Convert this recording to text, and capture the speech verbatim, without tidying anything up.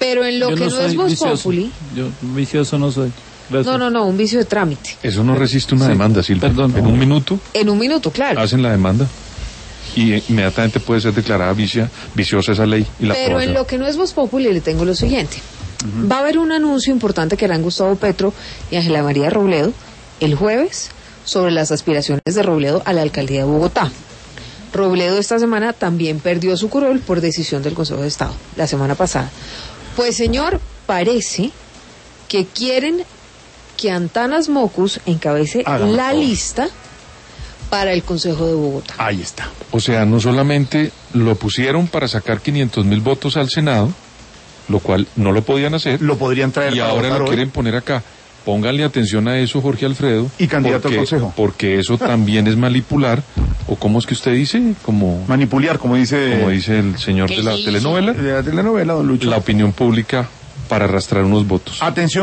Pero en lo Yo que no no, es soy Voz vicioso. Populi... Yo vicioso no soy. Gracias. No, no, no, un vicio de trámite. Eso no resiste una Sí, demanda, Silvia. perdón. En un minuto En un minuto, claro. hacen la demanda y inmediatamente puede ser declarada vicia, viciosa esa ley y la Pero en aprobación. lo que no es Voz Populi le tengo lo siguiente. Uh-huh. Va a haber un anuncio importante que harán Gustavo Petro y Ángela María Robledo el jueves sobre las aspiraciones de Robledo a la alcaldía de Bogotá. Robledo esta semana también perdió su curul por decisión del Consejo de Estado, la semana pasada. Pues señor, parece que quieren que Antanas Mocus encabece Hágame la todo. lista para el Consejo de Bogotá. Ahí está. O sea, no solamente lo pusieron para sacar quinientos mil votos al Senado, lo cual no lo podían hacer, Lo podrían traer y para ahora votar lo hoy. quieren poner acá. Pónganle atención a eso, Jorge Alfredo. Y candidato porque, al Consejo. Porque eso también es manipular, o ¿cómo es que usted dice? Como, Manipular, como dice, como dice el señor de la telenovela, de la telenovela, don Lucho. la opinión pública para arrastrar unos votos. Atención.